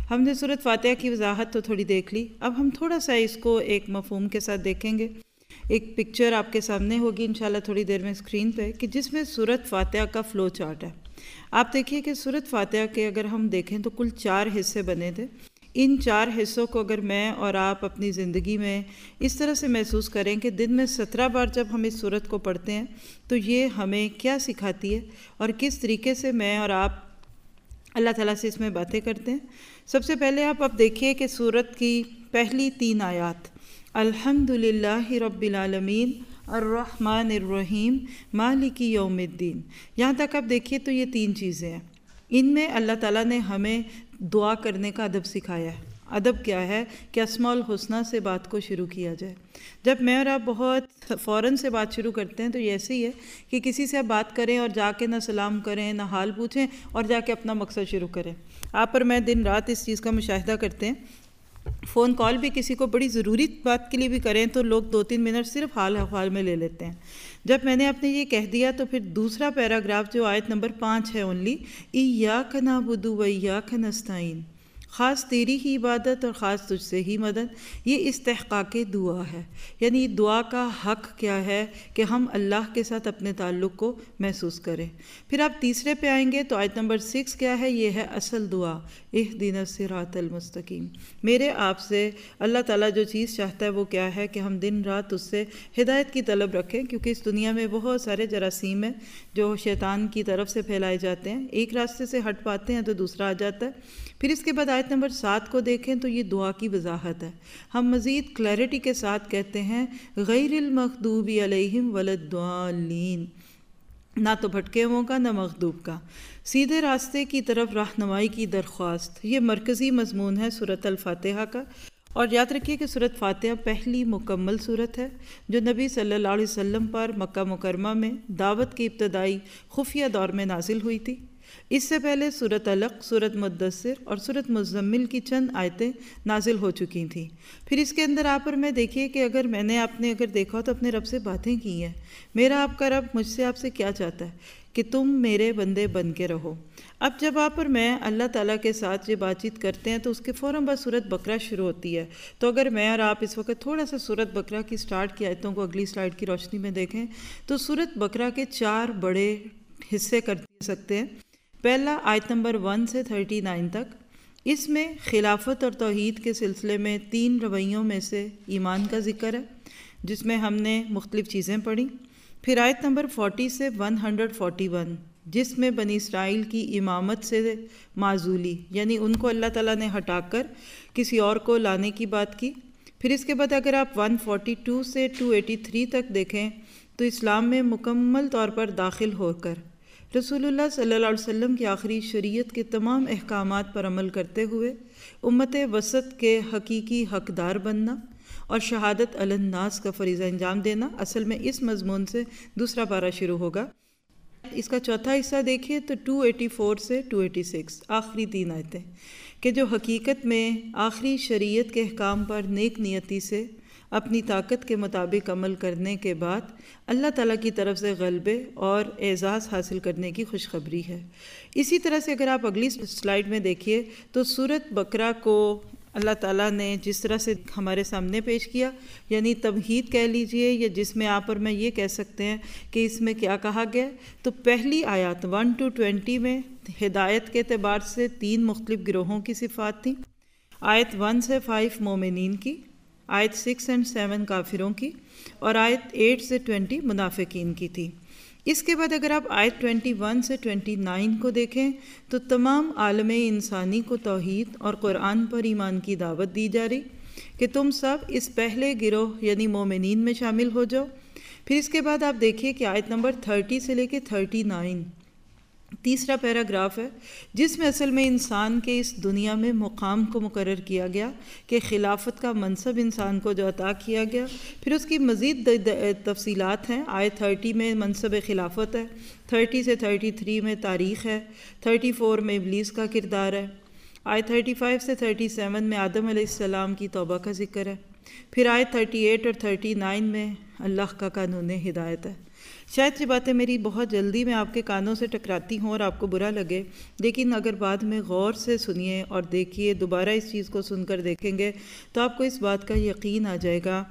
ہم نے سورۃ فاتحہ کی وضاحت تو تھوڑی دیکھ لی، اب ہم تھوڑا سا اس کو ایک مفہوم کے ساتھ دیکھیں گے۔ ایک پکچر آپ کے سامنے ہوگی انشاءاللہ تھوڑی دیر میں اسکرین پہ، کہ جس میں سورۃ فاتحہ کا فلو چارٹ ہے۔ آپ دیکھیے کہ سورۃ فاتحہ کے اگر ہم دیکھیں تو کل 4 حصے بنے تھے۔ ان 4 حصوں کو اگر میں اور آپ اپنی زندگی میں اس طرح سے محسوس کریں کہ دن میں 17 بار جب ہم اس سورت کو پڑھتے ہیں تو یہ ہمیں کیا سکھاتی ہے اور کس طریقے سے میں اور آپ اللہ تعالیٰ سے اس میں باتیں کرتے ہیں۔ سب سے پہلے آپ اب دیکھیے کہ سورت کی پہلی 3 آیات، الحمدللہ رب العالمین الرحمن الرحیم مالک یوم الدین، یہاں تک آپ دیکھیے تو یہ 3 چیزیں ہیں۔ ان میں اللہ تعالیٰ نے ہمیں دعا کرنے کا ادب سکھایا ہے۔ ادب کیا ہے کہ اسماء الحسنیٰ سے بات کو شروع کیا جائے۔ جب میں اور آپ بہت فوراً سے بات شروع کرتے ہیں تو یہ ایسے ہی ہے کہ کسی سے آپ بات کریں اور جا کے نہ سلام کریں نہ حال پوچھیں اور جا کے اپنا مقصد شروع کریں۔ آپ اور میں دن رات اس چیز کا مشاہدہ کرتے ہیں۔ فون کال بھی کسی کو بڑی ضروری بات کے لیے بھی کریں تو لوگ 2-3 منٹ صرف حال احوال میں لے لیتے ہیں۔ جب میں نے آپ نے یہ کہہ دیا تو پھر دوسرا پیراگراف جو آیت نمبر 5 ہے اونلی، ایاک نعبد و ایاک نستعین، خاص تیری ہی عبادت اور خاص تجھ سے ہی مدد، یہ استحقاق دعا ہے۔ یعنی دعا کا حق کیا ہے کہ ہم اللہ کے ساتھ اپنے تعلق کو محسوس کریں۔ پھر آپ تیسرے پہ آئیں گے تو آیت نمبر 6 کیا ہے؟ یہ ہے اصل دعا، اہدنا الصراط المستقیم۔ میرے آپ سے اللہ تعالیٰ جو چیز چاہتا ہے وہ کیا ہے کہ ہم دن رات اس سے ہدایت کی طلب رکھیں، کیونکہ اس دنیا میں بہت سارے جراثیم ہیں جو شیطان کی طرف سے پھیلائے جاتے ہیں۔ ایک راستے سے ہٹ پاتے ہیں تو دوسرا آ جاتا ہے۔ پھر اس کے بعد آیت نمبر 7 کو دیکھیں تو یہ دعا کی وضاحت ہے۔ ہم مزید کلیئرٹی کے ساتھ کہتے ہیں غیر المغضوب علیہم ولا الضالین، نہ تو بھٹکے ہووں کا نہ مغضوب کا، سیدھے راستے کی طرف رہنمائی کی درخواست۔ یہ مرکزی مضمون ہے سورۃ الفاتحہ کا۔ اور یاد رکھیے کہ سورۃ فاتحہ پہلی مکمل سورت ہے جو نبی صلی اللہ علیہ وسلم پر مکہ مکرمہ میں دعوت کی ابتدائی خفیہ دور میں نازل ہوئی تھی۔ اس سے پہلے سورۃ علق، سورۃ مدثر اور سورۃ مزمل کی چند آیتیں نازل ہو چکی تھیں۔ پھر اس کے اندر آپ اور میں دیکھیے کہ اگر میں نے آپ نے اگر دیکھا تو اپنے رب سے باتیں کی ہیں۔ میرا آپ کا رب مجھ سے آپ سے کیا چاہتا ہے کہ تم میرے بندے بن کے رہو۔ اب جب آپ اور میں اللہ تعالیٰ کے ساتھ یہ بات چیت کرتے ہیں تو اس کے فوراً بعد سورۃ بقرہ شروع ہوتی ہے۔ تو اگر میں اور آپ اس وقت تھوڑا سا سورۃ بقرہ کی سٹارٹ کی آیتوں کو اگلی سلائیڈ کی روشنی میں دیکھیں تو سورۃ بقرہ کے 4 بڑے حصے کر سکتے ہیں۔ پہلا آیت نمبر 1 سے 39 تک، اس میں خلافت اور توحید کے سلسلے میں 3 رویوں میں سے ایمان کا ذکر ہے، جس میں ہم نے مختلف چیزیں پڑھی۔ پھر آیت نمبر 40 سے 141، جس میں بنی اسرائیل کی امامت سے معزولی، یعنی ان کو اللہ تعالیٰ نے ہٹا کر کسی اور کو لانے کی بات کی۔ پھر اس کے بعد اگر آپ 142 سے 283 تک دیکھیں تو اسلام میں مکمل طور پر داخل ہو کر رسول اللہ صلی اللہ علیہ وسلم کی آخری شریعت کے تمام احکامات پر عمل کرتے ہوئے امت وسط کے حقیقی حقدار بننا اور شہادت علی الناس کا فریضہ انجام دینا، اصل میں اس مضمون سے دوسرا پارہ شروع ہوگا۔ اس کا چوتھا حصہ دیکھیے تو 284 سے 286، آخری 3 آیتیں کہ جو حقیقت میں آخری شریعت کے احکام پر نیک نیتی سے اپنی طاقت کے مطابق عمل کرنے کے بعد اللہ تعالیٰ کی طرف سے غلبے اور اعزاز حاصل کرنے کی خوشخبری ہے۔ اسی طرح سے اگر آپ اگلی سلائیڈ میں دیکھیے تو سورۃ بقرہ کو اللہ تعالیٰ نے جس طرح سے ہمارے سامنے پیش کیا، یعنی تمہید کہہ لیجئے، یا جس میں آپ اور میں یہ کہہ سکتے ہیں کہ اس میں کیا کہا گیا، تو پہلی آیات 1 to 20 میں ہدایت کے اعتبار سے 3 مختلف گروہوں کی صفات تھیں۔ آیت 1 سے 5 مومنین کی، آیت 6 اور 7 کافروں کی، اور آیت 8 سے 20 منافقین کی تھی۔ اس کے بعد اگر آپ آیت 21 سے 29 کو دیکھیں تو تمام عالم انسانی کو توحید اور قرآن پر ایمان کی دعوت دی جا رہی کہ تم سب اس پہلے گروہ یعنی مومنین میں شامل ہو جاؤ۔ پھر اس کے بعد آپ دیکھیے کہ آیت نمبر 30 سے لے کے 39 تیسرا پیراگراف ہے، جس میں اصل میں انسان کے اس دنیا میں مقام کو مقرر کیا گیا کہ خلافت کا منصب انسان کو جو عطا کیا گیا۔ پھر اس کی مزید تفصیلات ہیں۔ آیت 30 میں منصب خلافت ہے، 30 سے 33 میں تاریخ ہے، 34 میں ابلیس کا کردار ہے، آیت 35 سے 37 میں آدم علیہ السلام کی توبہ کا ذکر ہے، پھر آیت 38 اور 39 میں اللہ کا قانون ہدایت ہے۔ شاید یہ باتیں میری بہت جلدی میں آپ کے کانوں سے ٹکراتی ہوں اور آپ کو برا لگے، لیکن اگر بعد میں غور سے سنیے اور دیکھیے، دوبارہ اس چیز کو سن کر دیکھیں گے تو آپ کو اس بات کا یقین آ جائے گا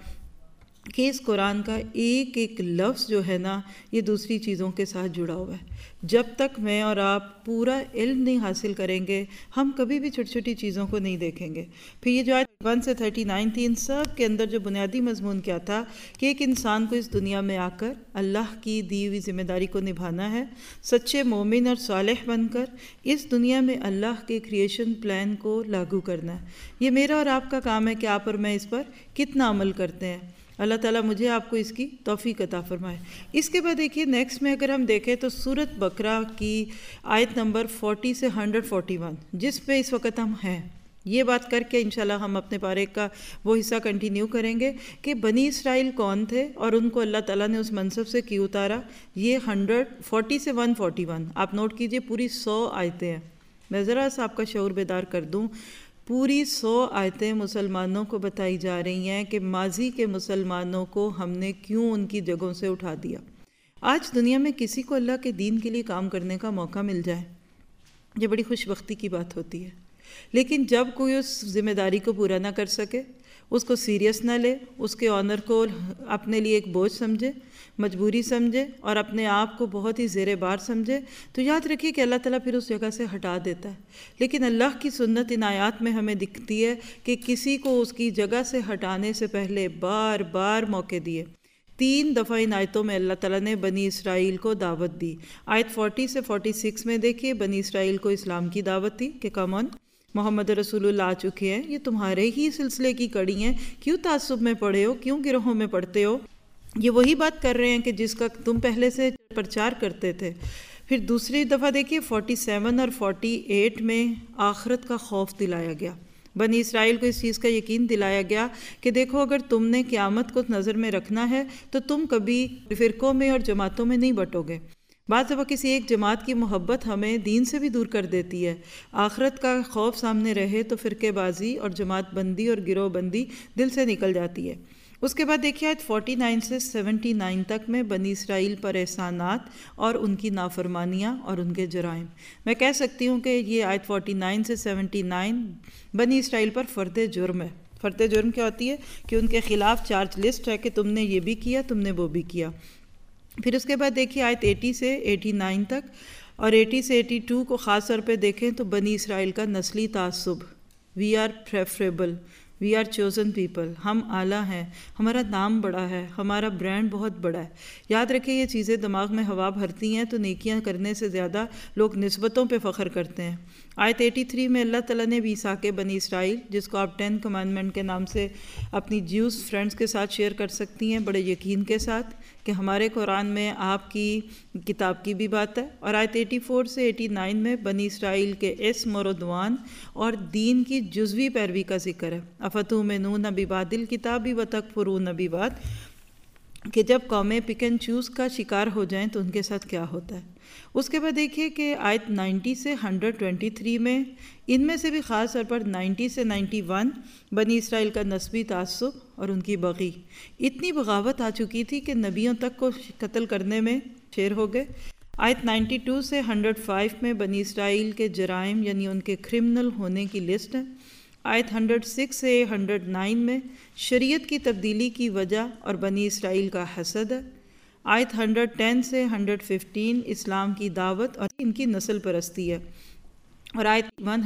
کہ اس قرآن کا ایک ایک لفظ جو ہے نا، یہ دوسری چیزوں کے ساتھ جڑا ہوا ہے۔ جب تک میں اور آپ پورا علم نہیں حاصل کریں گے، ہم کبھی بھی چھوٹی چھوٹی چیزوں کو نہیں دیکھیں گے۔ پھر یہ جو آیت 1 سے 39 تھی، ان سب کے اندر جو بنیادی مضمون کیا تھا کہ ایک انسان کو اس دنیا میں آ کر اللہ کی دی ہوئی ذمہ داری کو نبھانا ہے، سچے مومن اور صالح بن کر اس دنیا میں اللہ کے کریشن پلان کو لاگو کرنا ہے۔ یہ میرا اور آپ کا کام ہے کہ آپ اور میں اس پر کتنا عمل کرتے ہیں۔ اللہ تعالیٰ مجھے آپ کو اس کی توفیق عطا فرمائے۔ اس کے بعد دیکھیے نیکسٹ میں اگر ہم دیکھیں تو سورۃ بقرہ کی آیت نمبر 40 سے 141، جس پہ اس وقت ہم ہیں، یہ بات کر کے انشاءاللہ ہم اپنے پارے کا وہ حصہ کنٹینیو کریں گے کہ بنی اسرائیل کون تھے اور ان کو اللہ تعالیٰ نے اس منصب سے کیوں اتارا۔ یہ 140 سے 141 آپ نوٹ کیجئے، پوری 100 آیتیں ہیں۔ میں ذرا سا آپ کا شعور بیدار کر دوں، پوری 100 آیتیں مسلمانوں کو بتائی جا رہی ہیں کہ ماضی کے مسلمانوں کو ہم نے کیوں ان کی جگہوں سے اٹھا دیا۔ آج دنیا میں کسی کو اللہ کے دین کے لیے کام کرنے کا موقع مل جائے، یہ بڑی خوش بختی کی بات ہوتی ہے، لیکن جب کوئی اس ذمہ داری کو پورا نہ کر سکے، اس کو سیریس نہ لے، اس کے آنر کو اپنے لیے ایک بوجھ سمجھے، مجبوری سمجھے اور اپنے آپ کو بہت ہی زیر بار سمجھے، تو یاد رکھیے کہ اللہ تعالیٰ پھر اس جگہ سے ہٹا دیتا ہے۔ لیکن اللہ کی سنت ان آیات میں ہمیں دکھتی ہے کہ کسی کو اس کی جگہ سے ہٹانے سے پہلے بار بار موقع دیے۔ 3 دفعہ ان آیتوں میں اللہ تعالیٰ نے بنی اسرائیل کو دعوت دی۔ آیت 40 سے 46 میں دیکھیے، بنی اسرائیل کو اسلام کی دعوت تھی کہ کم آن، محمد رسول اللہ آ چکے ہیں، یہ تمہارے ہی سلسلے کی کڑی ہیں، کیوں تعصب میں پڑے ہو، کیوں گروہوں میں پڑھتے ہو؟ یہ وہی بات کر رہے ہیں کہ جس کا تم پہلے سے پرچار کرتے تھے۔ پھر دوسری دفعہ دیکھیے 47 اور 48 میں آخرت کا خوف دلایا گیا، بنی اسرائیل کو اس چیز کا یقین دلایا گیا کہ دیکھو اگر تم نے قیامت کو نظر میں رکھنا ہے تو تم کبھی فرقوں میں اور جماعتوں میں نہیں بٹو گے۔ بعض دفعہ کسی ایک جماعت کی محبت ہمیں دین سے بھی دور کر دیتی ہے۔ آخرت کا خوف سامنے رہے تو فرقے بازی اور جماعت بندی اور گروہ بندی دل سے نکل جاتی ہے۔ اس کے بعد دیکھیے آیت 49 سے 79 تک میں بنی اسرائیل پر احسانات اور ان کی نافرمانیاں اور ان کے جرائم۔ میں کہہ سکتی ہوں کہ یہ آیت 49 سے 79 بنی اسرائیل پر فرد جرم ہے۔ فرد جرم کیا ہوتی ہے؟ کہ ان کے خلاف چارج لسٹ ہے کہ تم نے یہ بھی کیا، تم نے وہ بھی کیا۔ پھر اس کے بعد دیکھیے آیت 80 سے 89 تک، اور 80 سے 82 کو خاص طور پہ دیکھیں تو بنی اسرائیل کا نسلی تعصب، we are preferable, we are chosen people, ہم اعلیٰ ہیں، ہمارا نام بڑا ہے، ہمارا برانڈ بہت بڑا ہے۔ یاد رکھیں یہ چیزیں دماغ میں ہوا بھرتی ہیں تو نیکیاں کرنے سے زیادہ لوگ نسبتوں پہ فخر کرتے ہیں۔ آیت 83 میں اللہ تعالیٰ نے میثاق بنی اسرائیل، جس کو آپ 10 کمانڈمنٹ کے نام سے اپنی جیوز فرینڈز کے ساتھ شیئر کر سکتی ہیں بڑے یقین کے ساتھ کہ ہمارے قرآن میں آپ کی کتاب کی بھی بات ہے۔ اور آیت 84 سے 89 میں بنی اسرائیل کے اسم اور عدوان اور دین کی جزوی پیروی کا ذکر ہے۔ افتؤمنون ببعض الکتاب وتکفرون ببعض، کہ جب قومیں پک اینڈ چوز کا شکار ہو جائیں تو ان کے ساتھ کیا ہوتا ہے۔ اس کے بعد دیکھیے کہ آیت 90 سے 123 میں، ان میں سے بھی خاص طور پر 90 سے 91 بنی اسرائیل کا نسبی تعصب اور ان کی بغی، اتنی بغاوت آ چکی تھی کہ نبیوں تک کو قتل کرنے میں شیر ہو گئے۔ آیت 92 سے 105 میں بنی اسرائیل کے جرائم یعنی ان کے کرمنل ہونے کی لسٹ ہے۔ آیت 106 سے 109 میں شریعت کی تبدیلی کی وجہ اور بنی اسرائیل کا حسد ہے۔ آیت 110 سے 115 اسلام کی دعوت اور ان کی نسل پرستی ہے۔ اور آیت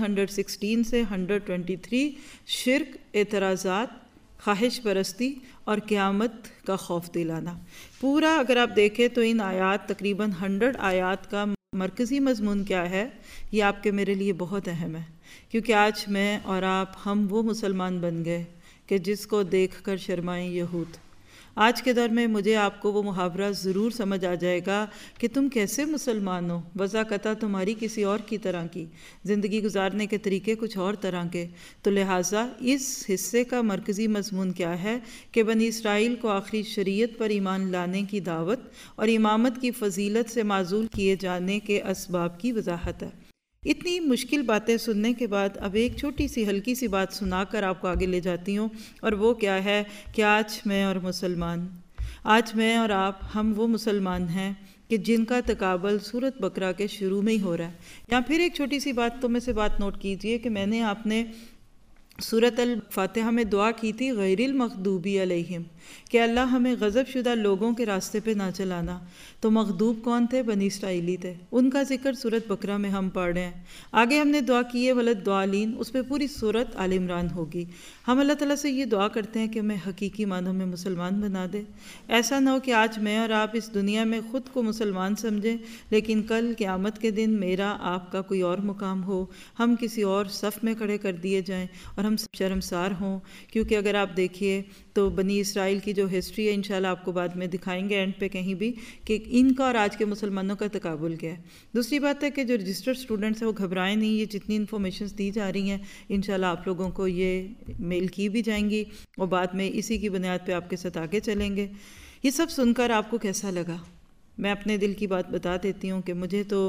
116 سے 123 شرک، اعتراضات، خواہش پرستی اور قیامت کا خوف دلانا۔ پورا اگر آپ دیکھیں تو ان آیات تقریباً 100 آیات کا مرکزی مضمون کیا ہے، یہ آپ کے میرے لیے بہت اہم ہے، کیونکہ آج میں اور آپ ہم وہ مسلمان بن گئے کہ جس کو دیکھ کر شرمائیں یہود۔ آج کے دور میں مجھے آپ کو وہ محاورہ ضرور سمجھ آ جائے گا کہ تم کیسے مسلمان ہو، بذاقتہ تمہاری کسی اور کی طرح کی زندگی گزارنے کے طریقے کچھ اور طرح کے۔ تو لہٰذا اس حصے کا مرکزی مضمون کیا ہے کہ بنی اسرائیل کو آخری شریعت پر ایمان لانے کی دعوت اور امامت کی فضیلت سے معزول کیے جانے کے اسباب کی وضاحت ہے۔ اتنی مشکل باتیں سننے کے بعد اب ایک چھوٹی سی ہلکی سی بات سنا کر آپ کو آگے لے جاتی ہوں، اور وہ کیا ہے کہ آج میں اور مسلمان آج میں اور آپ ہم وہ مسلمان ہیں کہ جن کا تقابل سورۃ بقرہ کے شروع میں ہی ہو رہا ہے۔ یا پھر ایک چھوٹی سی بات تو میں سے بات نوٹ کیجئے کہ میں نے آپ نے سورۃ الفاتحہ میں دعا کی تھی غیر المغضوبی علیہم، کہ اللہ ہمیں غضب شدہ لوگوں کے راستے پہ نہ چلانا۔ تو مغضوب کون تھے؟ بنی اسرائیلی تھے، ان کا ذکر سورۃ بقرہ میں ہم پڑھ رہے ہیں۔ آگے ہم نے دعا کی ہے ولضالین، اس پہ پوری سورۃ آل عمران ہوگی۔ ہم اللہ تعالیٰ سے یہ دعا کرتے ہیں کہ ہمیں حقیقی معنوں میں مسلمان بنا دے۔ ایسا نہ ہو کہ آج میں اور آپ اس دنیا میں خود کو مسلمان سمجھیں، لیکن کل قیامت کے دن میرا آپ کا کوئی اور مقام ہو، ہم کسی اور صف میں کھڑے کر دیے جائیں اور ہم شرمسار ہوں۔ کیونکہ اگر آپ دیکھیے تو بنی اسرائیل کی جو ہسٹری ہے، انشاءاللہ آپ کو بعد میں دکھائیں گے اینڈ پہ کہیں بھی، کہ ان کا اور آج کے مسلمانوں کا تقابل کیا ہے۔ دوسری بات ہے کہ جو رجسٹرڈ اسٹوڈنٹس ہیں وہ گھبرائیں نہیں، یہ جتنی انفارمیشنز دی جا رہی ہیں انشاءاللہ آپ لوگوں کو یہ میل کی بھی جائیں گی اور بعد میں اسی کی بنیاد پہ آپ کے ساتھ آگے چلیں گے۔ یہ سب سن کر آپ کو کیسا لگا؟ میں اپنے دل کی بات بتا دیتی ہوں کہ مجھے تو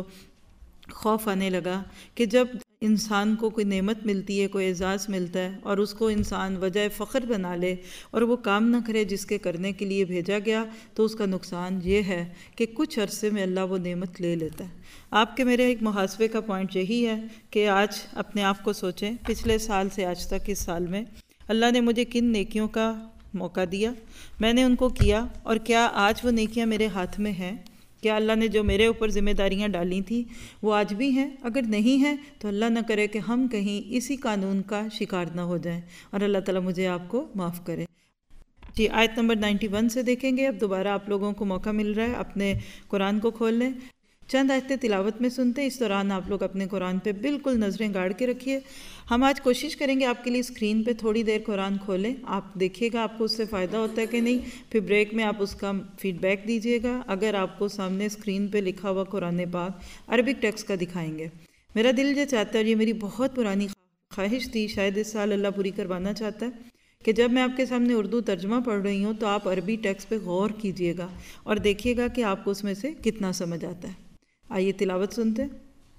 خوف آنے لگا کہ جب انسان کو کوئی نعمت ملتی ہے، کوئی اعزاز ملتا ہے اور اس کو انسان وجہ فخر بنا لے اور وہ کام نہ کرے جس کے کرنے کے لیے بھیجا گیا، تو اس کا نقصان یہ ہے کہ کچھ عرصے میں اللہ وہ نعمت لے لیتا ہے۔ آپ کے میرے ایک محاسبے کا پوائنٹ یہی ہے کہ آج اپنے آپ کو سوچیں، پچھلے سال سے آج تک اس سال میں اللہ نے مجھے کن نیکیوں کا موقع دیا، میں نے ان کو کیا، اور کیا آج وہ نیکیاں میرے ہاتھ میں ہیں؟ کیا اللہ نے جو میرے اوپر ذمہ داریاں ڈالی تھیں وہ آج بھی ہیں؟ اگر نہیں ہیں تو اللہ نہ کرے کہ ہم کہیں اسی قانون کا شکار نہ ہو جائیں، اور اللہ تعالیٰ مجھے آپ کو معاف کرے۔ جی آیت نمبر 91 سے دیکھیں گے۔ اب دوبارہ آپ لوگوں کو موقع مل رہا ہے، اپنے قرآن کو کھول لیں، چند آیتیں تلاوت میں سنتے ہیں۔ اس دوران آپ لوگ اپنے قرآن پہ بالکل نظریں گاڑ کے رکھیے۔ ہم آج کوشش کریں گے آپ کے لیے اسکرین پہ تھوڑی دیر قرآن کھولیں، آپ دیکھیے گا آپ کو اس سے فائدہ ہوتا ہے کہ نہیں، پھر بریک میں آپ اس کا فیڈ بیک دیجیے گا۔ اگر آپ کو سامنے اسکرین پہ لکھا ہوا قرآن پاک عربک ٹیکسٹ کا دکھائیں گے۔ میرا دل یہ چاہتا ہے، اور یہ میری بہت پرانی خواہش تھی، شاید اس سال اللہ پوری کروانا چاہتا ہے، کہ جب میں آپ کے سامنے اردو ترجمہ پڑھ رہی ہوں تو آپ عربی ٹیکسٹ پہ غور کیجیے گا اور دیکھیے گا کہ آپ کو اس میں سے کتنا سمجھ آتا ہے۔ آئیے تلاوت سنتے ہیں۔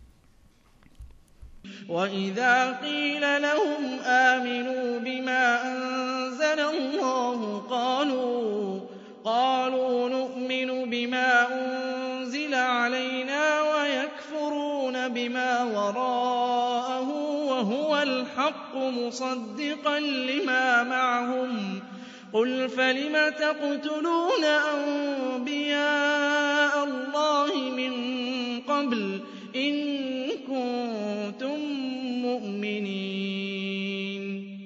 وَإِذَا قِيلَ لَهُمْ آمِنُوا بِمَا أَنزَلَ اللَّهُ قَالُوا نُؤْمِنُ بِمَا أُنزِلَ عَلَيْنَا وَيَكْفُرُونَ بِمَا وَرَاءَهُ وَهُوَ الْحَقُّ مُصَدِّقًا لِمَا مَعَهُمْ قُلْ فَلِمَ تَقْتُلُونَ أَنبِيَاءَ اللَّهِ مِن قَبْلُ إِن كُنتُم مُّؤْمِنِينَ۔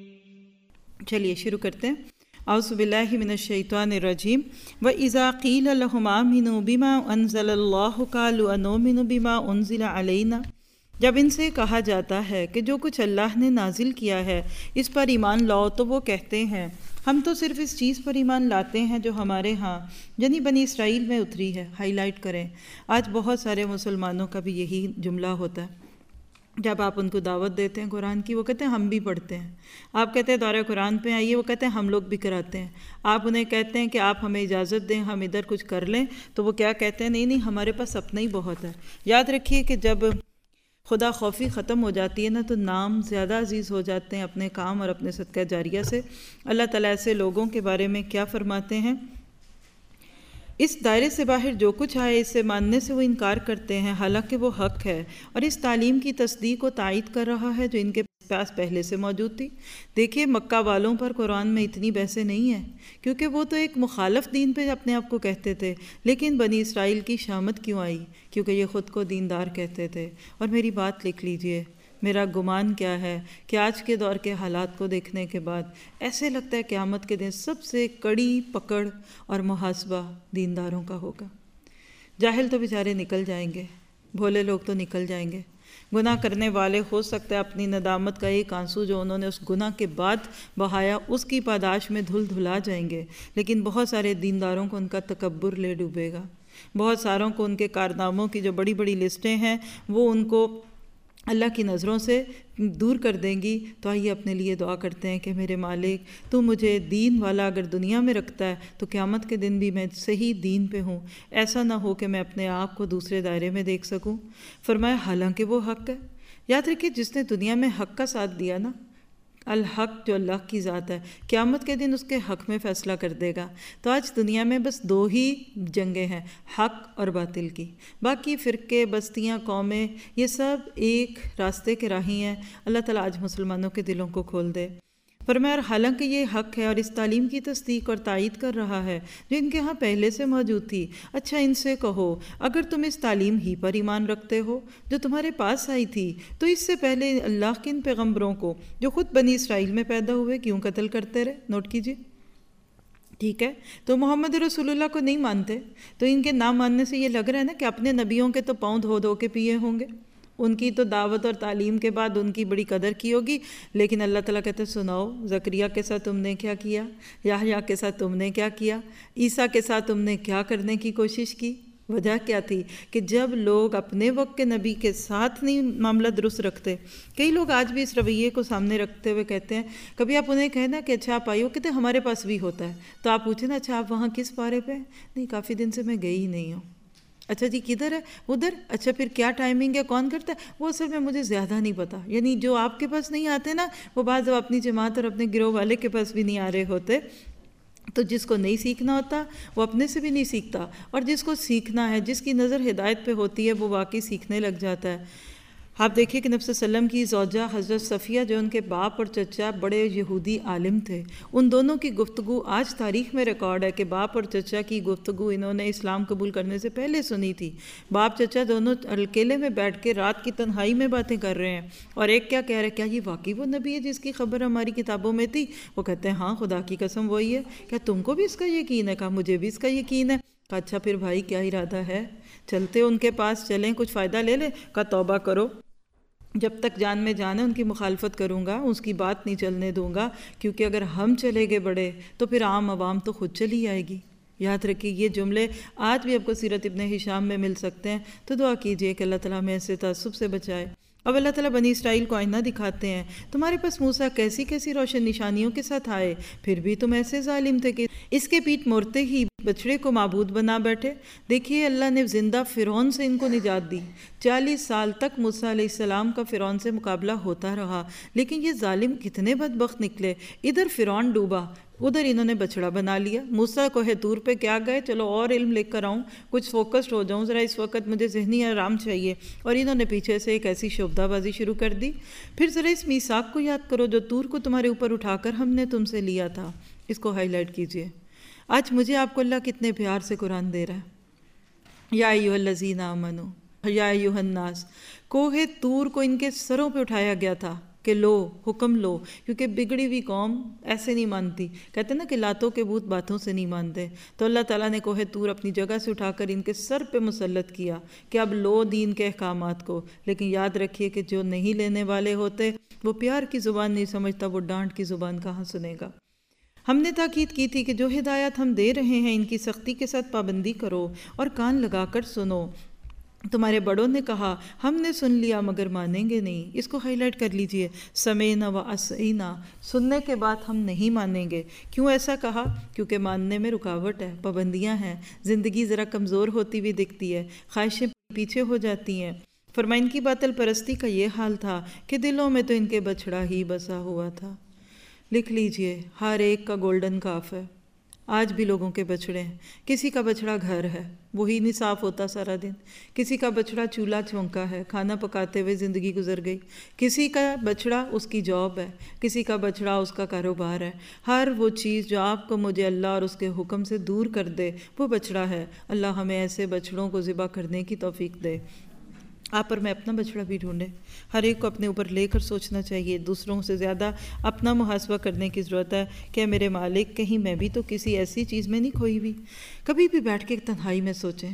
چلیے شروع کرتے ہیں۔ اعوذ باللہ من الشیطان الرجیم۔ وَإِذَا قِيلَ لَهُمْ آمِنُوا بِمَا أَنزَلَ اللَّهُ قَالُوا أَنُؤْمِنُ بِمَا أُنزِلَ عَلَيْنَا۔ جب ان سے کہا جاتا ہے کہ جو کچھ اللہ نے نازل کیا ہے اس پر ایمان لاؤ، تو وہ کہتے ہیں ہم تو صرف اس چیز پر ایمان لاتے ہیں جو ہمارے ہاں یعنی بنی اسرائیل میں اتری ہے۔ ہائی لائٹ کریں، آج بہت سارے مسلمانوں کا بھی یہی جملہ ہوتا ہے۔ جب آپ ان کو دعوت دیتے ہیں قرآن کی، وہ کہتے ہیں ہم بھی پڑھتے ہیں۔ آپ کہتے ہیں دورہ قرآن پہ آئیے، وہ کہتے ہیں ہم لوگ بھی کراتے ہیں۔ آپ انہیں کہتے ہیں کہ آپ ہمیں اجازت دیں ہم ادھر کچھ کر لیں، تو وہ کیا کہتے ہیں؟ نہیں نہیں، ہمارے پاس اپنا ہی بہت ہے۔ یاد رکھیے کہ جب خدا خوفی ختم ہو جاتی ہے نا، تو نام زیادہ عزیز ہو جاتے ہیں اپنے کام اور اپنے صدقہ جاریہ سے۔ اللہ تعالیٰ ایسے لوگوں کے بارے میں کیا فرماتے ہیں؟ اس دائرے سے باہر جو کچھ آئے اسے ماننے سے وہ انکار کرتے ہیں، حالانکہ وہ حق ہے، اور اس تعلیم کی تصدیق و تائید کر رہا ہے جو ان کے پاس پہلے سے موجود تھی۔ دیکھیے مکہ والوں پر قرآن میں اتنی بحثیں نہیں ہیں، کیونکہ وہ تو ایک مخالف دین پہ اپنے آپ کو کہتے تھے، لیکن بنی اسرائیل کی شامت کیوں آئی؟ کیونکہ یہ خود کو دیندار کہتے تھے۔ اور میری بات لکھ لیجئے، میرا گمان کیا ہے کہ آج کے دور کے حالات کو دیکھنے کے بعد ایسے لگتا ہے قیامت کے دن سب سے کڑی پکڑ اور محاسبہ دینداروں کا ہوگا۔ جاہل تو بیچارے نکل جائیں گے، بھولے لوگ تو نکل جائیں گے، گناہ کرنے والے ہو سکتا ہے اپنی ندامت کا ایک آنسو جو انہوں نے اس گناہ کے بعد بہایا اس کی پاداش میں دھل دھلا جائیں گے، لیکن بہت سارے دینداروں کو ان کا تکبر لے ڈوبے گا۔ بہت ساروں کو ان کے کارناموں کی جو بڑی بڑی لسٹیں ہیں وہ ان کو اللہ کی نظروں سے دور کر دیں گی۔ تو آئیے اپنے لیے دعا کرتے ہیں کہ میرے مالک تو مجھے دین والا اگر دنیا میں رکھتا ہے تو قیامت کے دن بھی میں صحیح دین پہ ہوں، ایسا نہ ہو کہ میں اپنے آپ کو دوسرے دائرے میں دیکھ سکوں۔ فرمایا حالانکہ وہ حق ہے۔ یاد رکھیے جس نے دنیا میں حق کا ساتھ دیا نا، الحق جو اللہ کی ذات ہے، قیامت کے دن اس کے حق میں فیصلہ کر دے گا۔ تو آج دنیا میں بس 2 ہی جنگیں ہیں، حق اور باطل کی۔ باقی فرقے، بستیاں، قومیں، یہ سب ایک راستے کے راہی ہیں۔ اللہ تعالیٰ آج مسلمانوں کے دلوں کو کھول دے۔ فرمایا حالانکہ یہ حق ہے اور اس تعلیم کی تصدیق اور تائید کر رہا ہے جو ان کے ہاں پہلے سے موجود تھی۔ اچھا ان سے کہو اگر تم اس تعلیم ہی پر ایمان رکھتے ہو جو تمہارے پاس آئی تھی تو اس سے پہلے اللہ کے ان پیغمبروں کو جو خود بنی اسرائیل میں پیدا ہوئے کیوں قتل کرتے رہے؟ نوٹ کیجیے، ٹھیک ہے؟ تو محمد رسول اللہ کو نہیں مانتے تو ان کے نہ ماننے سے یہ لگ رہا ہے نا کہ اپنے نبیوں کے تو پاؤں دھو دھو کے پیے ہوں گے، ان کی تو دعوت اور تعلیم کے بعد ان کی بڑی قدر کی ہوگی۔ لیکن اللہ تعالیٰ کہتے ہیں سناؤ زکریا کے ساتھ تم نے کیا کیا، یحییٰ کے ساتھ تم نے کیا کیا، عیسیٰ کے ساتھ تم نے کیا کرنے کی کوشش کی؟ وجہ کیا تھی کہ جب لوگ اپنے وقت کے نبی کے ساتھ نہیں معاملہ درست رکھتے۔ کئی لوگ آج بھی اس رویے کو سامنے رکھتے ہوئے کہتے ہیں، کبھی آپ انہیں کہیں نا کہ اچھا آپ آئی ہو، کہتے ہیں ہمارے پاس بھی ہوتا ہے، تو آپ پوچھیں نا اچھا آپ وہاں کس بارے پہ؟ نہیں کافی دن سے میں گئی ہی نہیں ہوں۔ اچھا جی کدھر ہے؟ ادھر۔ اچھا پھر کیا ٹائمنگ ہے، کون کرتا ہے؟ وہ اصل میں مجھے زیادہ نہیں پتا۔ یعنی جو آپ کے پاس نہیں آتے نا وہ بعض اپنی جماعت اور اپنے گروہ والے کے پاس بھی نہیں آ رہے ہوتے۔ تو جس کو نہیں سیکھنا ہوتا وہ اپنے سے بھی نہیں سیکھتا، اور جس کو سیکھنا ہے، جس کی نظر ہدایت پہ ہوتی ہے، وہ واقعی سیکھنے لگ جاتا ہے۔ آپ دیکھیے کہ نبی صلی اللہ علیہ وسلم کی زوجہ حضرت صفیہ جو ان کے باپ اور چچا بڑے یہودی عالم تھے، ان دونوں کی گفتگو آج تاریخ میں ریکارڈ ہے کہ باپ اور چچا کی گفتگو انہوں نے اسلام قبول کرنے سے پہلے سنی تھی۔ باپ چچا دونوں اکیلے میں بیٹھ کے رات کی تنہائی میں باتیں کر رہے ہیں، اور ایک کیا کہہ رہا ہے، کیا یہ واقعی وہ نبی ہے جس کی خبر ہماری کتابوں میں تھی؟ وہ کہتے ہیں ہاں خدا کی قسم وہی ہے۔ کیا تم کو بھی اس کا یقین ہے؟ کہا مجھے بھی اس کا یقین ہے۔ کہا اچھا پھر بھائی کیا ارادہ ہے؟ چلتے ان کے پاس چلیں، کچھ فائدہ لے لیں؟ کہا توبہ کرو، جب تک جان میں جان ہے ان کی مخالفت کروں گا، اس کی بات نہیں چلنے دوں گا، کیونکہ اگر ہم چلے گئے بڑے تو پھر عام عوام تو خود چلی آئے گی۔ یاد رکھیے یہ جملے آج بھی آپ کو سیرت ابن ہشام میں مل سکتے ہیں۔ تو دعا کیجئے کہ اللہ تعالیٰ ہمیں ایسے تعصب سے بچائے۔ اب اللہ تعالیٰ بنی اسرائیل کو آئینہ دکھاتے ہیں، تمہارے پاس موسیٰ کیسی کیسی روشن نشانیوں کے ساتھ آئے، پھر بھی تم ایسے ظالم تھے کہ اس کے پیٹ موڑتے ہی بچڑے کو معبود بنا بیٹھے۔ دیکھیے اللہ نے زندہ فرعون سے ان کو نجات دی۔ 40 سال تک موسیٰ علیہ السلام کا فرعون سے مقابلہ ہوتا رہا، لیکن یہ ظالم کتنے بدبخت نکلے۔ ادھر فرعون ڈوبا، ادھر انہوں نے بچڑا بنا لیا۔ موسیٰ کوہ طور پہ کیا گئے، چلو اور علم لے کر آؤں، کچھ فوکسڈ ہو جاؤں ذرا، اس وقت مجھے ذہنی آرام چاہیے، اور انہوں نے پیچھے سے ایک ایسی شعبدہ بازی شروع کر دی۔ پھر ذرا اس میثاق کو یاد کرو جو طور کو تمہارے اوپر اٹھا کر ہم نے تم سے لیا تھا۔ اس کو ہائی لائٹ کیجئے۔ آج مجھے آپ کو اللہ کتنے پیار سے قرآن دے رہا ہے۔ یا ایھا الذین آمنوا یا ایھا الناس، کوہ طور کو ان کے سروں پہ اٹھایا گیا تھا کہ لو، حکم لو، کیونکہ بگڑی ہوئی قوم ایسے نہیں مانتی۔ کہتے ہیں نا کہ لاتوں کے بت باتوں سے نہیں مانتے، تو اللہ تعالیٰ نے کوہ طور اپنی جگہ سے اٹھا کر ان کے سر پہ مسلط کیا کہ اب لو دین کے احکامات کو۔ لیکن یاد رکھیے کہ جو نہیں لینے والے ہوتے وہ پیار کی زبان نہیں سمجھتا، وہ ڈانٹ کی زبان کہاں سنے گا۔ ہم نے تاکید کی تھی کہ جو ہدایات ہم دے رہے ہیں ان کی سختی کے ساتھ پابندی کرو اور کان لگا کر سنو۔ تمہارے بڑوں نے کہا ہم نے سن لیا مگر مانیں گے نہیں۔ اس کو ہائی لائٹ کر لیجئے، سمینا و عصینا، سننے کے بعد ہم نہیں مانیں گے۔ کیوں ایسا کہا؟ کیونکہ ماننے میں رکاوٹ ہے، پابندیاں ہیں، زندگی ذرا کمزور ہوتی ہوئی دکھتی ہے، خواہشیں پیچھے ہو جاتی ہیں۔ فرمایا ان کی باطل پرستی کا یہ حال تھا کہ دلوں میں تو ان کے بچڑا ہی بسا ہوا تھا۔ لکھ لیجئے، ہر ایک کا گولڈن کاف ہے۔ آج بھی لوگوں کے بچڑے ہیں، کسی کا بچڑا گھر ہے، وہی نہیں صاف ہوتا سارا دن، کسی کا بچڑا چولہا چونکا ہے، کھانا پکاتے ہوئے زندگی گزر گئی، کسی کا بچڑا اس کی جاب ہے، کسی کا بچڑا اس کا کاروبار ہے۔ ہر وہ چیز جو آپ کو مجھے اللہ اور اس کے حکم سے دور کر دے وہ بچڑا ہے۔ اللہ ہمیں ایسے بچڑوں کو ذبح کرنے کی توفیق دے۔ آپ اور میں اپنا بچڑا بھی ڈھونڈیں، ہر ایک کو اپنے اوپر لے کر سوچنا چاہیے، دوسروں سے زیادہ اپنا محاسبہ کرنے کی ضرورت ہے کہ میرے مالک کہیں میں بھی تو کسی ایسی چیز میں نہیں کھوئی ہوئی۔ کبھی بھی بیٹھ کے تنہائی میں سوچیں،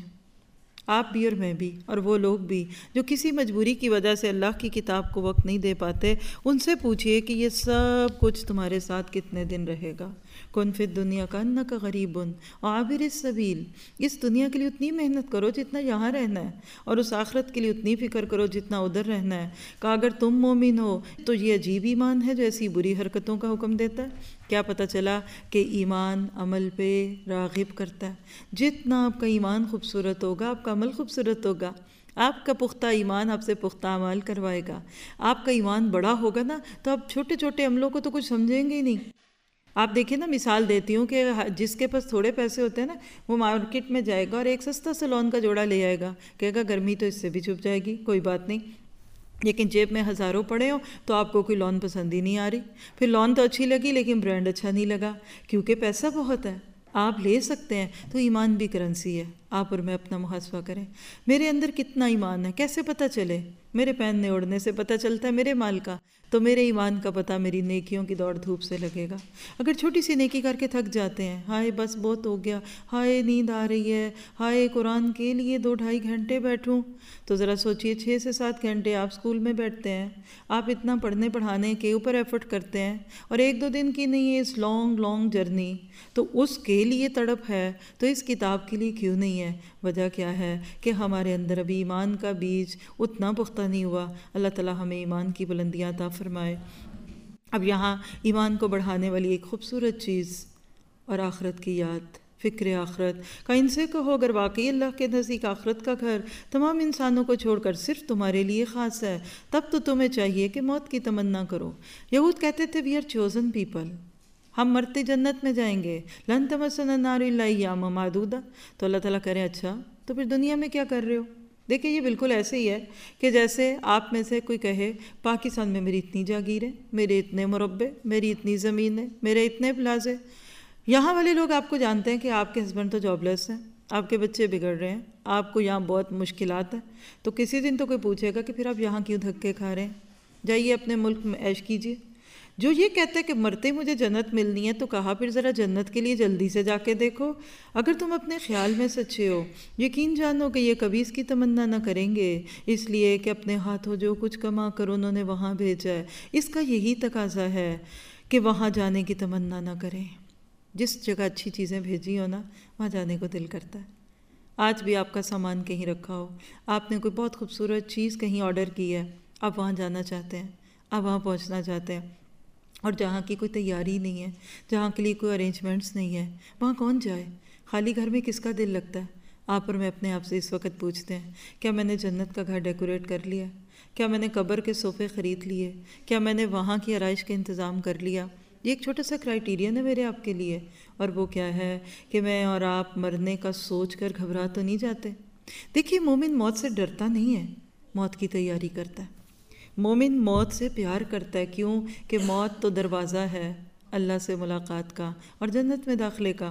آپ بھی اور میں بھی اور وہ لوگ بھی جو کسی مجبوری کی وجہ سے اللہ کی کتاب کو وقت نہیں دے پاتے، ان سے پوچھئے کہ یہ سب کچھ تمہارے ساتھ کتنے دن رہے گا۔ کن فی الدنیا کانک غریب عابر السبیل، اس دنیا کے لیے اتنی محنت کرو جتنا یہاں رہنا ہے، اور اس آخرت کے لیے اتنی فکر کرو جتنا ادھر رہنا ہے۔ کہ اگر تم مومن ہو تو یہ عجیب ایمان ہے جو ایسی بری حرکتوں کا حکم دیتا ہے۔ کیا پتہ چلا کہ ایمان عمل پہ راغب کرتا ہے، جتنا آپ کا ایمان خوبصورت ہوگا آپ کا عمل خوبصورت ہوگا۔ آپ کا پختہ ایمان آپ سے پختہ اعمال کروائے گا. آپ کا ایمان بڑا ہوگا نا تو آپ چھوٹے چھوٹے عملوں کو تو کچھ سمجھیں گے ہی نہیں. آپ دیکھیں نا، مثال دیتی ہوں کہ جس کے پاس تھوڑے پیسے ہوتے ہیں نا، وہ مارکیٹ میں جائے گا اور ایک سستا سا لون کا جوڑا لے آئے گا، کہے گا گرمی تو اس سے بھی چھپ جائے گی، کوئی بات نہیں. لیکن جیب میں ہزاروں پڑے ہوں تو آپ کو کوئی لون پسند ہی نہیں آ رہی. پھر لون تو اچھی لگی لیکن برانڈ اچھا نہیں لگا، کیونکہ پیسہ بہت ہے. آپ لے سکتے ہیں. تو ایمان بھی کرنسی ہے. آپ اور میں اپنا محاسبہ کریں، میرے اندر کتنا ایمان ہے. کیسے پتہ چلے؟ میرے پہننے اوڑھنے سے پتہ چلتا ہے میرے مال کا. تو میرے ایمان کا پتہ میری نیکیوں کی دوڑ دھوپ سے لگے گا. اگر چھوٹی سی نیکی کر کے تھک جاتے ہیں، ہائے بس بہت ہو گیا، ہائے نیند آ رہی ہے، ہائے قرآن کے لیے 2-2.5 گھنٹے بیٹھوں، تو ذرا سوچئے 6 سے 7 گھنٹے آپ اسکول میں بیٹھتے ہیں، آپ اتنا پڑھنے پڑھانے کے اوپر ایفرٹ کرتے ہیں، اور 1-2 دن کی نہیں ہے اس لانگ جرنی، تو اس کے لیے تڑپ ہے، تو اس کتاب کے لیے کیوں نہیں ہے؟ وجہ کیا ہے؟ کہ ہمارے اندر ابھی ایمان کا بیج اتنا پختہ نہیں ہوا. اللہ تعالیٰ ہمیں ایمان کی بلندیاں عطا فرمائے. اب یہاں ایمان کو بڑھانے والی ایک خوبصورت چیز اور آخرت کی یاد، فکر آخرت کا. ان سے کہو اگر واقعی اللہ کے نزدیک آخرت کا گھر تمام انسانوں کو چھوڑ کر صرف تمہارے لیے خاص ہے، تب تو تمہیں چاہیے کہ موت کی تمنا کرو. یہود کہتے تھے وی آر چوزن پیپل، ہم مرتے جنت میں جائیں گے. لن تمسنا النار الا ایاما معدودہ. تو اللہ تعالیٰ کرے اچھا تو پھر دنیا میں کیا کر رہے ہو؟ دیکھیں یہ بالکل ایسے ہی ہے کہ جیسے آپ میں سے کوئی کہے پاکستان میں میری اتنی جاگیریں، میرے اتنے مربع، میری اتنی زمینیں، میرے اتنے پلازے. یہاں والے لوگ آپ کو جانتے ہیں کہ آپ کے ہسبینڈ تو جاب لیس ہیں، آپ کے بچے بگڑ رہے ہیں، آپ کو یہاں بہت مشکلات ہیں. تو کسی دن تو کوئی پوچھے گا کہ پھر آپ یہاں کیوں دھکے کھا رہے ہیں؟ جائیے اپنے ملک میں عیش کیجیے. جو یہ کہتا ہے کہ مرتے مجھے جنت ملنی ہے، تو کہا پھر ذرا جنت کے لیے جلدی سے جا کے دیکھو. اگر تم اپنے خیال میں سچے ہو، یقین جانو کہ یہ کبھی اس کی تمنا نہ کریں گے، اس لیے کہ اپنے ہاتھوں جو کچھ کما کر انہوں نے وہاں بھیجا ہے، اس کا یہی تقاضا ہے کہ وہاں جانے کی تمنا نہ کریں. جس جگہ اچھی چیزیں بھیجی ہو نا، وہاں جانے کو دل کرتا ہے. آج بھی آپ کا سامان کہیں رکھا ہو، آپ نے کوئی بہت خوبصورت چیز کہیں آرڈر کی ہے، آپ وہاں جانا چاہتے ہیں، آپ وہاں پہنچنا چاہتے ہیں، اور جہاں کی کوئی تیاری نہیں ہے، جہاں کے لیے کوئی ارینجمنٹس نہیں ہے، وہاں کون جائے؟ خالی گھر میں کس کا دل لگتا ہے؟ آپ اور میں اپنے آپ سے اس وقت پوچھتے ہیں، کیا میں نے جنت کا گھر ڈیکوریٹ کر لیا؟ کیا میں نے قبر کے صوفے خرید لیے؟ کیا میں نے وہاں کی آرائش کا انتظام کر لیا؟ یہ ایک چھوٹا سا کرائیٹیرین ہے میرے آپ کے لیے، اور وہ کیا ہے کہ میں اور آپ مرنے کا سوچ کر گھبرا تو نہیں جاتے. دیکھیے مومن موت سے ڈرتا نہیں ہے، موت کی تیاری کرتا ہے. مومن موت سے پیار کرتا ہے. کیوں؟ کہ موت تو دروازہ ہے اللہ سے ملاقات کا اور جنت میں داخلے کا.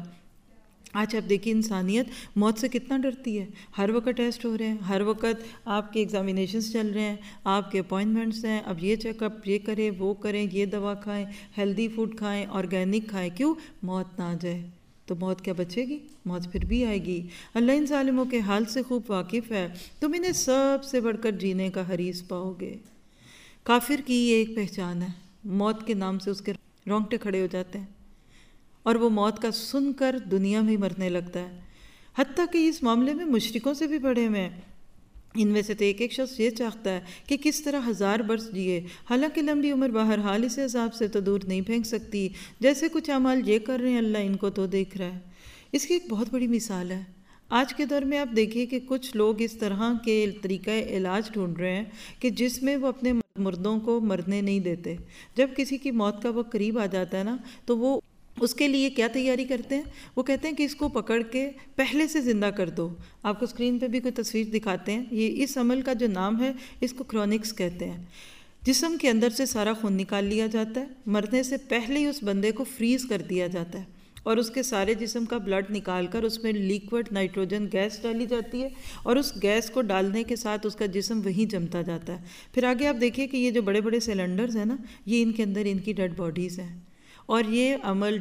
آج آپ دیکھیے انسانیت موت سے کتنا ڈرتی ہے. ہر وقت ٹیسٹ ہو رہے ہیں، ہر وقت آپ کے ایگزامینیشنز چل رہے ہیں، آپ کے اپوائنٹمنٹس ہیں، اب یہ چیک اپ یہ کریں وہ کریں، یہ دوا کھائیں، ہیلدی فوڈ کھائیں، آرگینک کھائیں. کیوں؟ موت نہ آ جائے. تو موت کیا بچے گی؟ موت پھر بھی آئے گی. اللہ ان ظالموں کے حال سے خوب واقف ہے، تم انہیں سب سے بڑھ کر جینے کا حریص پاؤ گے. کافر کی یہ ایک پہچان ہے، موت کے نام سے اس کے رونگٹے کھڑے ہو جاتے ہیں، اور وہ موت کا سن کر دنیا میں مرنے لگتا ہے. حتیٰ کہ اس معاملے میں مشرکوں سے بھی بڑے ہوئے ہیں. ان میں سے تو ایک شخص یہ چاہتا ہے کہ کس طرح 1000 برس جیے، حالانکہ لمبی عمر بہرحال اسے عذاب سے تو دور نہیں پھینک سکتی. جیسے کچھ اعمال یہ کر رہے ہیں، اللہ ان کو تو دیکھ رہا ہے. اس کی ایک بہت بڑی مثال ہے. آج کے دور میں آپ دیکھیے کہ کچھ لوگ اس طرح کے طریقہ علاج ڈھونڈ رہے ہیں کہ جس میں وہ اپنے مردوں کو مرنے نہیں دیتے. جب کسی کی موت کا وقت قریب آ جاتا ہے نا، تو وہ اس کے لیے کیا تیاری کرتے ہیں؟ وہ کہتے ہیں کہ اس کو پکڑ کے پہلے سے زندہ کر دو. آپ کو اسکرین پہ بھی کوئی تصویر دکھاتے ہیں. یہ اس عمل کا جو نام ہے اس کو کرونکس کہتے ہیں. جسم کے اندر سے سارا خون نکال لیا جاتا ہے، مرنے سے پہلے ہی اس بندے کو فریز کر دیا جاتا ہے، اور اس کے سارے جسم کا بلڈ نکال کر اس میں لیکوڈ نائٹروجن گیس ڈالی جاتی ہے، اور اس گیس کو ڈالنے کے ساتھ اس کا جسم وہیں جمتا جاتا ہے. پھر آگے آپ دیکھیے کہ یہ جو بڑے بڑے سلنڈرز ہیں نا، یہ ان کے اندر ان کی ڈیڈ باڈیز ہیں. اور یہ عمل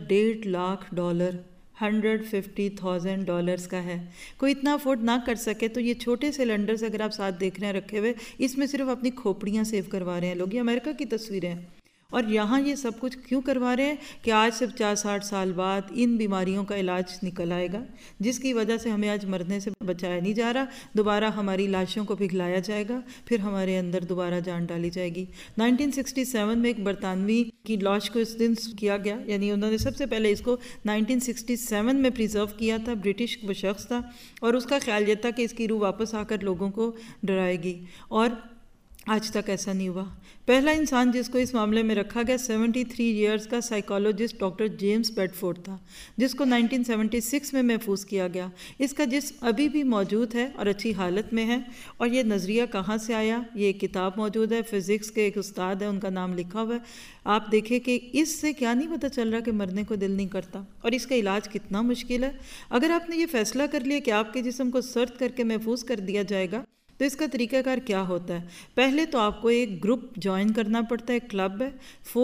$1.5 $150,000 کا ہے. کوئی اتنا افورڈ نہ کر سکے تو یہ چھوٹے سلنڈرز اگر آپ ساتھ دیکھ رہے ہیں رکھے ہوئے، اس میں صرف اپنی کھوپڑیاں سیو کروا رہے ہیں لوگ. یہ امریکہ کی تصویریں ہیں. اور یہاں یہ سب کچھ کیوں کروا رہے ہیں کہ آج سے 50-60 سال بعد ان بیماریوں کا علاج نکل آئے گا، جس کی وجہ سے ہمیں آج مرنے سے بچایا نہیں جا رہا، دوبارہ ہماری لاشوں کو پگھلایا جائے گا، پھر ہمارے اندر دوبارہ جان ڈالی جائے گی۔ 1967 میں ایک برطانوی کی لاش کو اس دن کیا گیا، یعنی انہوں نے سب سے پہلے اس کو 1967 میں پریزرو کیا تھا، برٹش وہ شخص تھا، اور اس کا خیال یہ تھا کہ اس کی روح واپس آ کر لوگوں کو ڈرائے گی، اور آج تک ایسا نہیں ہوا۔ پہلا انسان جس کو اس معاملے میں رکھا گیا 73 ایئرز کا سائیکالوجسٹ ڈاکٹر جیمز بیڈفورڈ تھا، جس کو 1976 میں محفوظ کیا گیا۔ اس کا جسم ابھی بھی موجود ہے اور اچھی حالت میں ہے۔ اور یہ نظریہ کہاں سے آیا؟ یہ ایک کتاب موجود ہے، فزکس کے ایک استاد ہے، ان کا نام لکھا ہوا ہے۔ آپ دیکھیں کہ اس سے کیا نہیں پتہ چل رہا کہ مرنے کو دل نہیں کرتا، اور اس کا علاج کتنا مشکل ہے۔ اگر آپ نے یہ فیصلہ کر لیا کہ آپ کے جسم کو سرد کر کے محفوظ کر دیا جائے گا، تو اس کا طریقہ کار کیا ہوتا ہے؟ پہلے تو آپ کو ایک گروپ جوائن کرنا پڑتا ہے، ایک کلب ہے،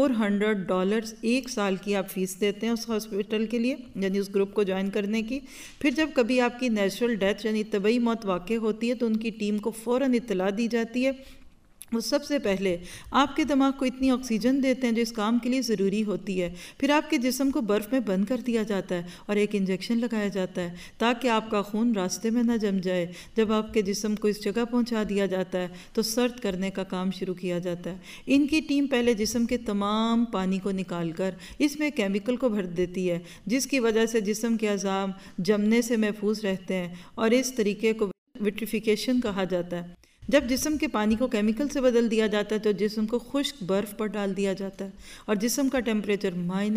$400 ایک سال کی آپ فیس دیتے ہیں اس ہاسپٹل کے لیے، یعنی اس گروپ کو جوائن کرنے کی۔ پھر جب کبھی آپ کی نیچرل ڈیتھ یعنی طبعی موت واقع ہوتی ہے تو ان کی ٹیم کو فوراً اطلاع دی جاتی ہے۔ وہ سب سے پہلے آپ کے دماغ کو اتنی آکسیجن دیتے ہیں جو اس کام کے لیے ضروری ہوتی ہے، پھر آپ کے جسم کو برف میں بند کر دیا جاتا ہے اور ایک انجیکشن لگایا جاتا ہے تاکہ آپ کا خون راستے میں نہ جم جائے۔ جب آپ کے جسم کو اس جگہ پہنچا دیا جاتا ہے تو سرد کرنے کا کام شروع کیا جاتا ہے۔ ان کی ٹیم پہلے جسم کے تمام پانی کو نکال کر اس میں کیمیکل کو بھر دیتی ہے، جس کی وجہ سے جسم کے اعضاء جمنے سے محفوظ رہتے ہیں، اور اس طریقے کو وٹریفیکیشن کہا جاتا ہے۔ جب جسم کے پانی کو کیمیکل سے بدل دیا جاتا ہے تو جسم کو خشک برف پر ڈال دیا جاتا ہے، اور جسم کا ٹیمپریچر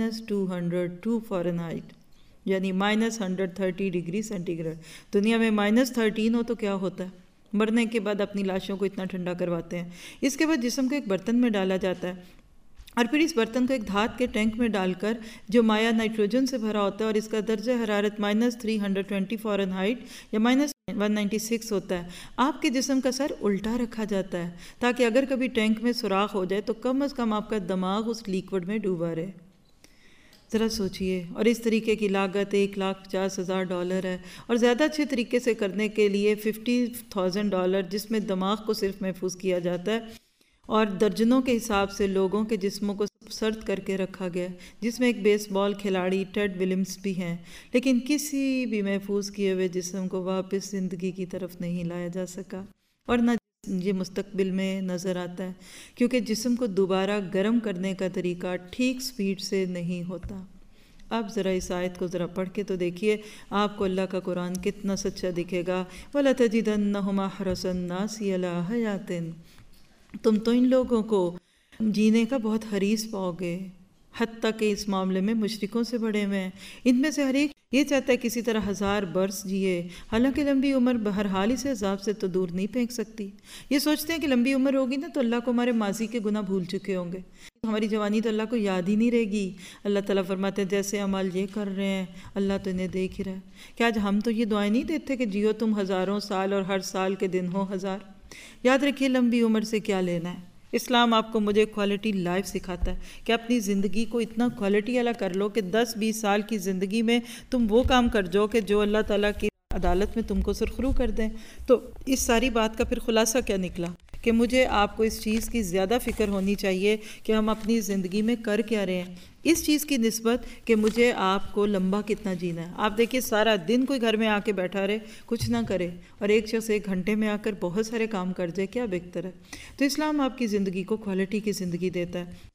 -202 فارنہائٹ یعنی -130 ڈگری سینٹی گریڈ۔ دنیا میں -13 ہو تو کیا ہوتا ہے؟ مرنے کے بعد اپنی لاشوں کو اتنا ٹھنڈا کرواتے ہیں۔ اس کے بعد جسم کو ایک برتن میں ڈالا جاتا ہے، اور پھر اس برتن کو ایک دھات کے ٹینک میں ڈال کر جو مائع نائٹروجن سے بھرا ہوتا ہے، اور اس کا درجہ حرارت -320 فارنہائٹ یا -196 ہوتا ہے۔ آپ کے جسم کا سر الٹا رکھا جاتا ہے تاکہ اگر کبھی ٹینک میں سوراخ ہو جائے تو کم از کم آپ کا دماغ اس لیکوڈ میں ڈوبا رہے۔ ذرا سوچئے، اور اس طریقے کی لاگت $1,50,000 ہے، اور زیادہ اچھے طریقے سے کرنے کے لیے $50,000 جس میں دماغ کو صرف محفوظ کیا جاتا ہے، اور درجنوں کے حساب سے لوگوں کے جسموں کو سرد کر کے رکھا گیا، جس میں ایک بیس بال کھلاڑی ٹیڈ ولمز بھی ہیں، لیکن کسی بھی محفوظ کیے ہوئے جسم کو واپس زندگی کی طرف نہیں لایا جا سکا، اور نہ یہ مستقبل میں نظر آتا ہے، کیونکہ جسم کو دوبارہ گرم کرنے کا طریقہ ٹھیک سپیڈ سے نہیں ہوتا۔ اب ذرا اس آیت کو ذرا پڑھ کے تو دیکھیے، آپ کو اللہ کا قرآن کتنا سچا دکھے گا۔ وَلَتَجِدَنَّهُمْ أَحْرَصَ النَّاسِ عَلَىٰ حَيَاةٍ، تم تو ان لوگوں کو جینے کا بہت حریص پاؤ گے، حتیٰ کہ اس معاملے میں مشرکوں سے بڑے ہوئے ہیں۔ ان میں سے ہر ایک یہ چاہتا ہے کسی طرح 1000 برس جیے، حالانکہ لمبی عمر بہرحال اسے عذاب سے تو دور نہیں پھینک سکتی۔ یہ سوچتے ہیں کہ لمبی عمر ہوگی نا تو اللہ کو ہمارے ماضی کے گناہ بھول چکے ہوں گے، ہماری جوانی تو اللہ کو یاد ہی نہیں رہے گی۔ اللہ تعالیٰ فرماتے ہیں جیسے عمل یہ کر رہے ہیں اللہ تو انہیں دیکھ ہی رہا ہے۔ کہ آج ہم تو یہ دعائیں نہیں دیتے کہ جیو تم ہزاروں سال اور ہر سال کے دن ہو 1000۔ یاد رکھیے لمبی عمر سے کیا لینا ہے۔ اسلام آپ کو مجھے کوالٹی لائف سکھاتا ہے کہ اپنی زندگی کو اتنا کوالٹی والا کر لو کہ 10-20 سال کی زندگی میں تم وہ کام کر جاؤ کہ جو اللہ تعالیٰ کی عدالت میں تم کو سرخرو کر دیں۔ تو اس ساری بات کا پھر خلاصہ کیا نکلا کہ مجھے آپ کو اس چیز کی زیادہ فکر ہونی چاہیے کہ ہم اپنی زندگی میں کر کیا رہے ہیں، اس چیز کی نسبت کہ مجھے آپ کو لمبا کتنا جینا ہے۔ آپ دیکھیے سارا دن کوئی گھر میں آ کے بیٹھا رہے، کچھ نہ کرے، اور ایک شخص 1 گھنٹے میں آ کر بہت سارے کام کر جائے، کیا بہتر ہے؟ تو اسلام آپ کی زندگی کو کوالٹی کی زندگی دیتا ہے۔